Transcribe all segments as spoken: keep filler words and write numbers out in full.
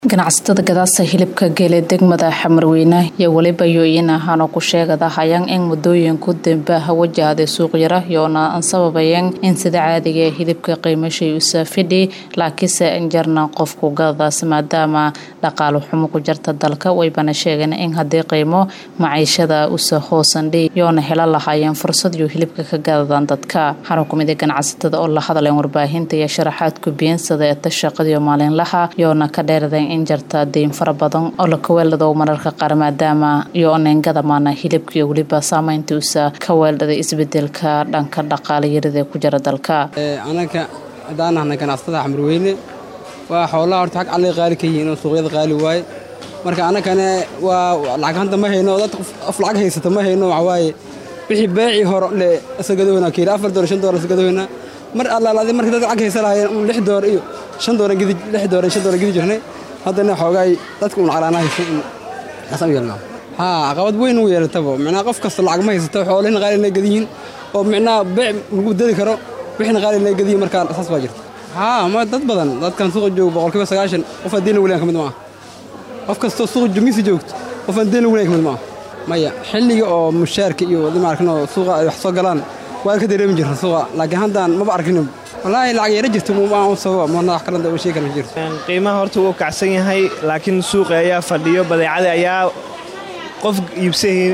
ganacsatada gadaasa hilibka geele degmada Xamarweyne iyo waliba yooyin ahaan ku sheegada hayaan in mudooyinku dambe wajahday suuq yara yoona aan sababayeen in sida caadiga hilibka qiimashay u saafidhi laakiinse injarna qofku gadaas maadaama dhaqaale xumo ku jirta dalka way bana sheegeen in hadii qiimo maciishada u soo hoosandhay yoona hela lahaayeen fursad iyo hilibka ka gadaan dadka xarukumida ganacsatada oo la hadleen warbaahinta iyo sharaxaad ku biinsada ee shaqada maalinlaha yoona ka dheeraday in jarta deyn fara badan oo la kaweelado mararka qaar maadaama iyo oneengada maana hilibka iyo waliba saameynta uu ka weelada isbedelka dhanka dhaqaale yarida ku jira dalka ee anaka hadaanahay ganacsatada Xamarweyne waa xoolaha horta xaq alle qaali ka yihiin oo suuqyada qaali waay marka anakana waa lacag hanta ma hayno dad af lacag haysta ma hayno waxawaaye wixii beeci hor le asagadoona kiila afar doolar shan doolar asagadoona mar allaalaadi markii dad lacag haysan lahaayeen lix doolar iyo shan doolar gidi lix doolar shan doolar gidi jirnay haddana xoogay dadku una calaanahay xasan yeelna ha aqabad weyn u yeeltabo macna qof kasta lacag ma haysto xoolaha qaali la gadiyin oo macna beec lagu dadi karo wixina qaali la gadiyin marka asaas waa jirta ha ma dad badan dadkan suuq joogo boqolkiiba sagaashan qof hadii la walayn kamid ma qof kasta suuq jumisi joogto qof hadii la walayn kamid ma maya xilliga oo mushaarka iyo dimaarkana suuqa wax soo galaan waa ka dareemi jirta suuqa laakiin hadaan ma arkin wallahi lacag yar jirto ma aan soo ma wax kala daba sheekan jirto qiimaha horta uu kacsan yahay laakiin suuqa ayaa fadhiyo badeecada ayaa qof iibsahay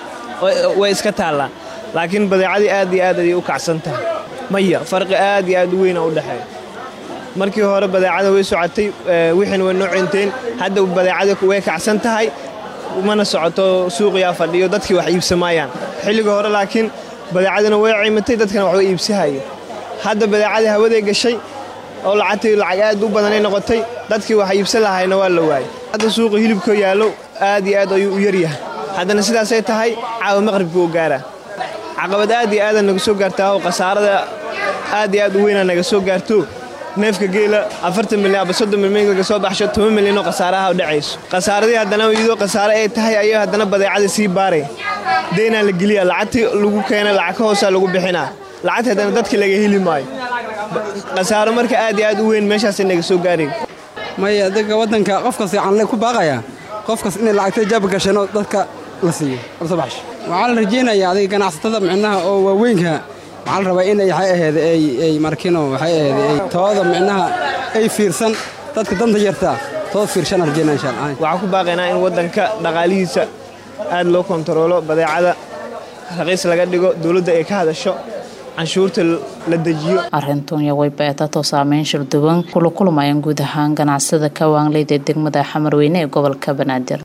way iska taala laakiin badeecadii aad iyo aad ay u kacsan tahay maya farqi aad iyo aad u weyn u dhaxay markii hore badeecada way socotay wixin way noocinteen hadda badeecada way kacsan tahay mana socoto suuqiya fadhiyo dadkii wax iibsamayaan xilliga hore laakiin badeecadana way ciimatay dadkana wax way iibsahayeen hadda badeecada hawada gashay oo lacagtii lacag aad u badan ay noqotay dadkii wax iibsan lahaayna waa la waayay hadda suuqa hilibka yaalo aad iyo aad ayuu u yar yahay haddana sidaas ay tahay caawa maqribka oo gaara caqabad aad iyo aad naga soo gaartaa oo qasaarada aad iyo aad u weyn naga soo gaarto neefka geela afartan milyan ama soddon milyan laga soo baxsho toban milyan oo qasaaraha u dhacayso qasaaradii haddana iyadoo qasaare ay tahay ayaa haddana badeecada sii baaray deena la geliya lacagtii lagu keenay lacag hoos lagu bixinaa lacagta haddana dadka laga heli maayo qasaaro marka aad iyo aad u weyn meeshaas inaga soo gaaray maya dadka wadanka qofka fiican leh ku baaqaya qofkas in lacagta jab gashano dadka la siiyo sabax waxaan rajeenayaa adiga ganacsatada macnaha oo waaweynka waxaan rabaa in ay ahayd ay ay markino waxay ahayd ay tooda macnaha ay fiirsan dadka danta yarta tood fiirsan rajeenaa insha Allah waxaan ku baaqaynaa in wadanka dhaqaalihiisa aad loo kontrolo badeecada raqiis laga dhigo dawladda ay ka hadasho canshuurta la dajiyo arrintan way beetato saameyn shir duwan kula kulmayaan guud ahaan ganacsatada ka waanleyda degmada Xamarweyne ee gobolka Banaadir.